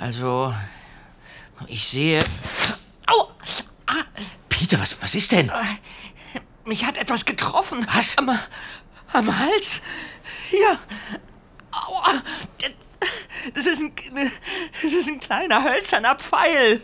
Also, ich sehe... Au! Ah, Peter, was ist denn? mich hat etwas getroffen. Was? Am Hals. Hier. Aua. Das ist ein kleiner hölzerner Pfeil.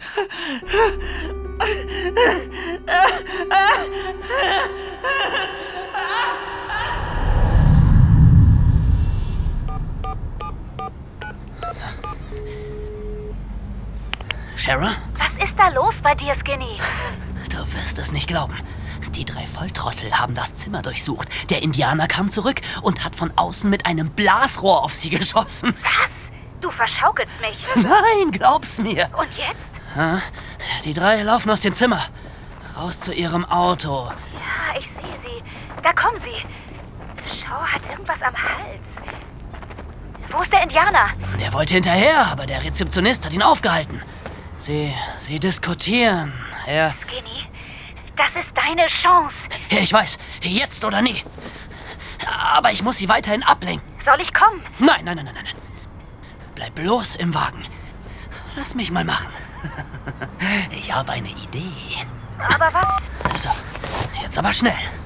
Sharon? Was ist da los bei dir, Skinny? Du wirst es nicht glauben. Die 3 Volltrottel haben das Zimmer durchsucht. Der Indianer kam zurück und hat von außen mit einem Blasrohr auf sie geschossen. Was? Du verschaukelst mich. Nein, glaub's mir. Und jetzt? Die 3 laufen aus dem Zimmer. Raus zu ihrem Auto. Ja, ich sehe sie. Da kommen sie. Shaw hat irgendwas am Hals. Wo ist der Indianer? Der wollte hinterher, aber der Rezeptionist hat ihn aufgehalten. Sie diskutieren. Skinny, das ist deine Chance. Ja, ich weiß. Jetzt oder nie. Aber ich muss sie weiterhin ablenken. Soll ich kommen? Nein. Bleib bloß im Wagen. Lass mich mal machen. Ich habe eine Idee. Aber was? So, jetzt aber schnell.